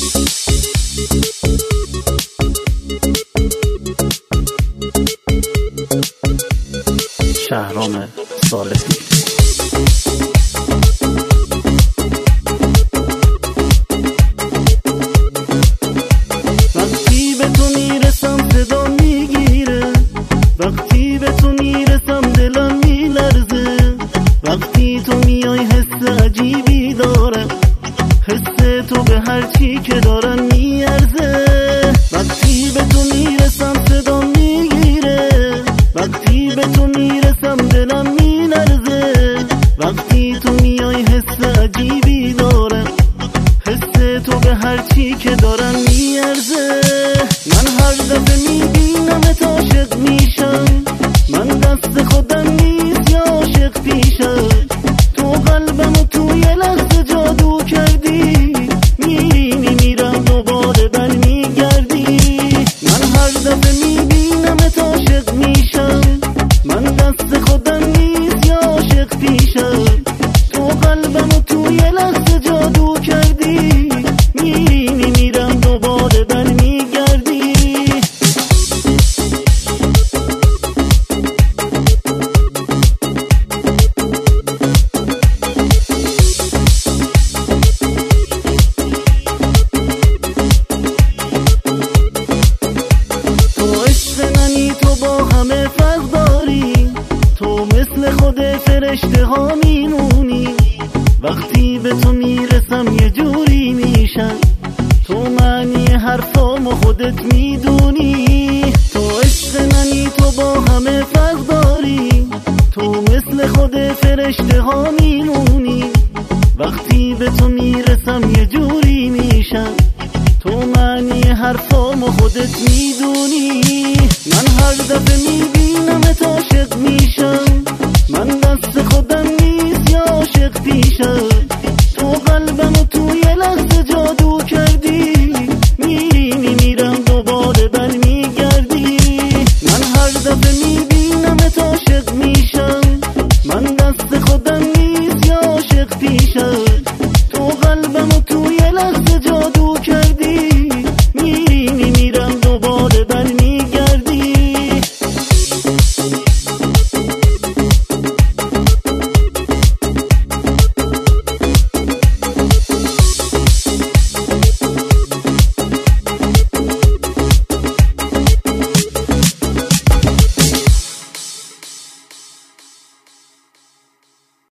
شهرام صالحی. وقتی به تو میرسم صدا میگیره، وقتی به تو میرسم دلم میلرزه، وقتی تو میای حس عجیبی دارم، حس تو به هر چی که دارم میارزه. وقتی به تو میرسم صدا میگیره، وقتی به تو میرسم دلم میلرزه، وقتی تو میای حس عجیبی دارم، حس تو به هر چی که دارم میارزه. من هر دفعه میبینمت عاشق میشم، من دست خودم نیست یا عاشق پیشم، تو قلبمو توی لحظه جادو کردی، میری میمیرم دوباره برمیگردی. من هر دفعه میبینمت عاشق میشم، من دست خودم نیست یا عاشق پیشم، تو قلبمو توی لحظه جادو کردی، میری میمیرم دوباره برمیگردی. تو عشق منی، تو با همه فرق داری، تو مثل خود فرشته ها میمونی، وقتی به تو میرسم یه جوری میشم، تو معنی حرفامو خودت میدونی. تو عشق منی، تو با همه فرق داری، تو مثل خود فرشته ها میمونی، وقتی به تو میرسم یه جوری میشم، تو معنی حرفامو خودت میدونی. من هر دفعه میبینمت عاشق میشم، من دست خودم نیست یا عاشق پیشم، تو قلبمو توی